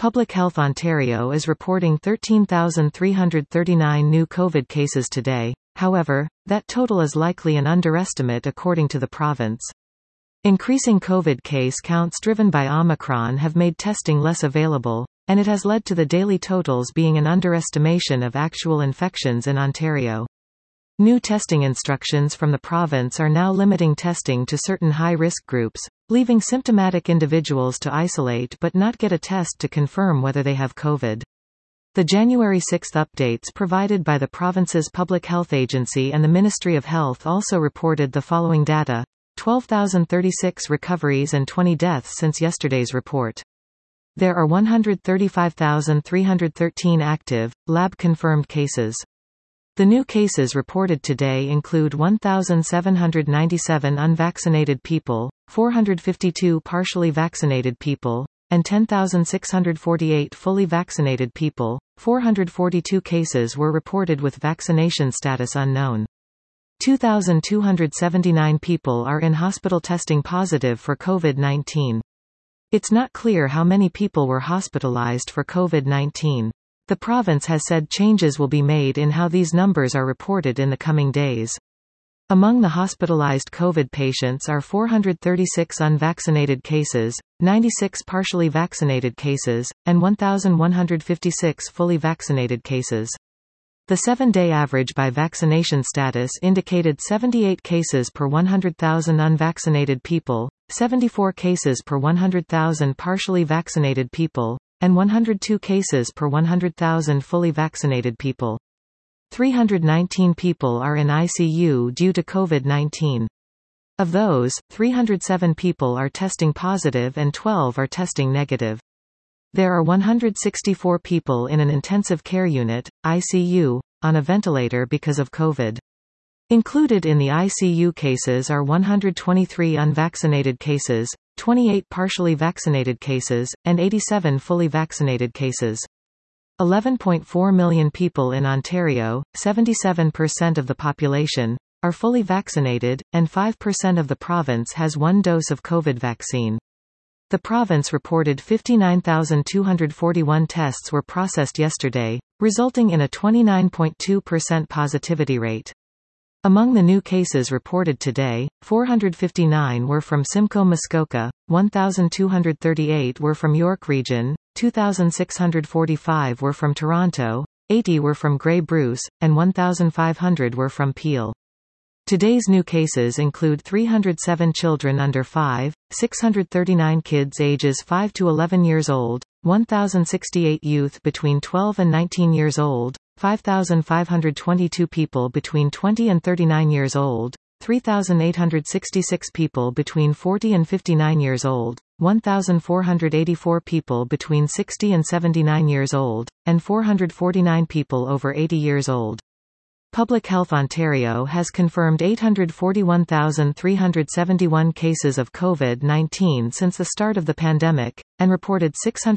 Public Health Ontario is reporting 13,339 new COVID cases today. However, that total is likely an underestimate according to the province. Increasing COVID case counts driven by Omicron have made testing less available, and it has led to the daily totals being an underestimation of actual infections in Ontario. New testing instructions from the province are now limiting testing to certain high-risk groups, leaving symptomatic individuals to isolate but not get a test to confirm whether they have COVID. The January 6 updates provided by the province's Public Health Agency and the Ministry of Health also reported the following data: 12,036 recoveries and 20 deaths since yesterday's report. There are 135,313 active, lab-confirmed cases. The new cases reported today include 1,797 unvaccinated people, 452 partially vaccinated people, and 10,648 fully vaccinated people. 442 cases were reported with vaccination status unknown. 2,279 people are in hospital testing positive for COVID-19. It's not clear how many people were hospitalized for COVID-19. The province has said changes will be made in how these numbers are reported in the coming days. Among the hospitalized COVID patients are 436 unvaccinated cases, 96 partially vaccinated cases, and 1,156 fully vaccinated cases. The 7-day average by vaccination status indicated 78 cases per 100,000 unvaccinated people, 74 cases per 100,000 partially vaccinated people, and 102 cases per 100,000 fully vaccinated people. 319 people are in ICU due to COVID-19. Of those, 307 people are testing positive and 12 are testing negative. There are 164 people in an intensive care unit, ICU, on a ventilator because of COVID. Included in the ICU cases are 123 unvaccinated cases, 28 partially vaccinated cases, and 87 fully vaccinated cases. 11.4 million people in Ontario, 77% of the population, are fully vaccinated, and 5% of the province has one dose of COVID vaccine. The province reported 59,241 tests were processed yesterday, resulting in a 29.2% positivity rate. Among the new cases reported today, 459 were from Simcoe Muskoka, 1,238 were from York Region, 2,645 were from Toronto, 80 were from Grey Bruce, and 1,500 were from Peel. Today's new cases include 307 children under 5, 639 kids ages 5 to 11 years old, 1,068 youth between 12 and 19 years old, 5,522 people between 20 and 39 years old, 3,866 people between 40 and 59 years old, 1,484 people between 60 and 79 years old, and 449 people over 80 years old. Public Health Ontario has confirmed 841,371 cases of COVID-19 since the start of the pandemic, and reported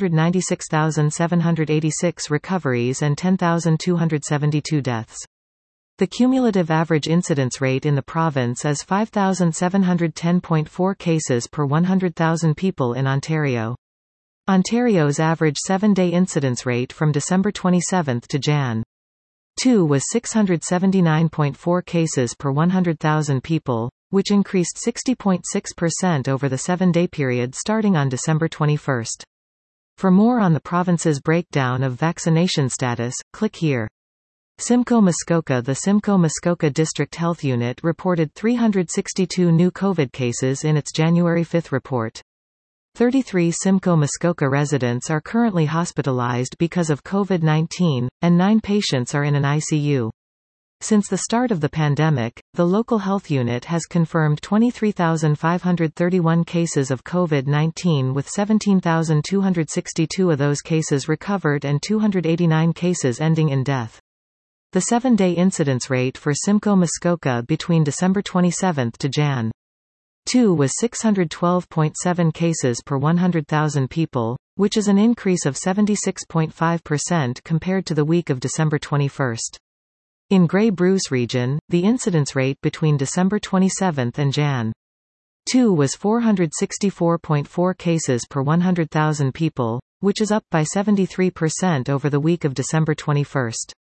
696,786 recoveries and 10,272 deaths. The cumulative average incidence rate in the province is 5,710.4 cases per 100,000 people in Ontario. Ontario's average 7-day incidence rate from December 27 to Jan. 2 was 679.4 cases per 100,000 people, which increased 60.6% over the 7-day period starting on December 21. For more on the province's breakdown of vaccination status, click here. Simcoe Muskoka. The Simcoe Muskoka District Health Unit reported 362 new COVID cases in its January 5 report. 33 Simcoe Muskoka residents are currently hospitalized because of COVID-19, and 9 patients are in an ICU. Since the start of the pandemic, the local health unit has confirmed 23,531 cases of COVID-19 with 17,262 of those cases recovered and 289 cases ending in death. The 7-day incidence rate for Simcoe Muskoka between December 27 to Jan. 2 was 612.7 cases per 100,000 people, which is an increase of 76.5% compared to the week of December 21. In Grey Bruce Region, the incidence rate between December 27 and Jan. 2 was 464.4 cases per 100,000 people, which is up by 73% over the week of December 21.